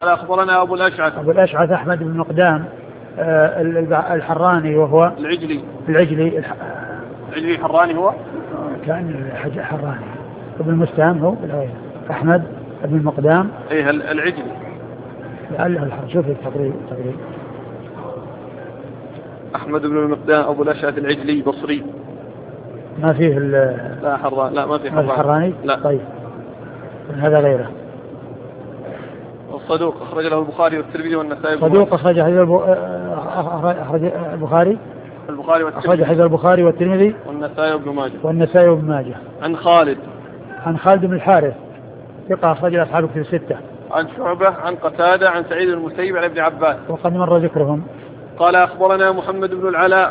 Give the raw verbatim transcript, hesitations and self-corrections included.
قال أخبرنا أبو الأشعث أبو الأشعث أحمد بن مقدام الحراني وهو العجلي العجلي الح... العجلي الحراني هو كان حراني. ابن المستهم هو أحمد بن المقدام إيه العجلي لعله شوف التقريب تقريب أحمد بن المقدام أبو الأشعث العجلي بصري. ما فيه لا حراني لا ما فيه حراني, حراني. لا طيب هذا غيره. الصدوق أخرج له البخاري والترمذي والنسائي. صدوق أخرج حديث البخاري البخاري أخرج حديث البخاري والترمذي والنسائي وابن ماجه والنسائي وابن ماجه. عن خالد عن خالد بن الحارث ثقة أخرج أصحاب الكتب الستة. عن شعبة عن قتادة عن سعيد بن المسيب عن ابن عباس وقد مر ذكرهم. قال أخبرنا محمد بن العلاء